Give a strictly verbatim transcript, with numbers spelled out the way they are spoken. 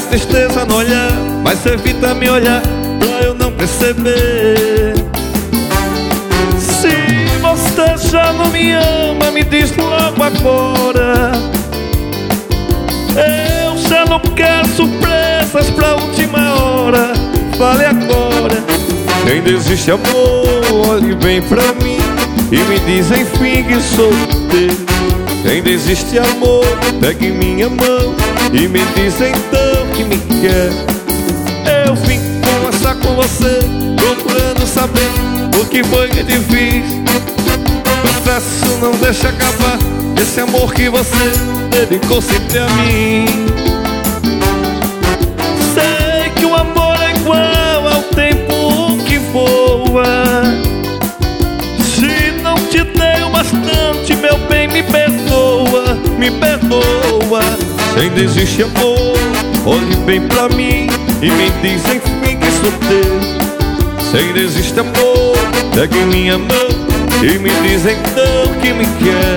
tristeza no olhar, mas evita me olhar pra eu não perceber. Se você já não me ama, me diz logo agora. Eu já não quero surpresas pra última hora. Fale agora. Ainda existe amor, olhe bem pra mim e me diz enfim que sou teu. Ainda existe amor, pegue minha mão e me diz então que me quer. Eu vim conversar com você, procurando saber o que foi que te fiz. Confesso, não deixa acabar esse amor que você dedicou sempre a mim. Sei que o amor é igual ao tempo que voa. Se não te dei o bastante, meu bem, me perdoa, me perdoa. Se ainda existe amor, olhe bem pra mim e me diz enfim que sou teu. Se ainda existe amor, pegue minha mão e me diz então que me quer.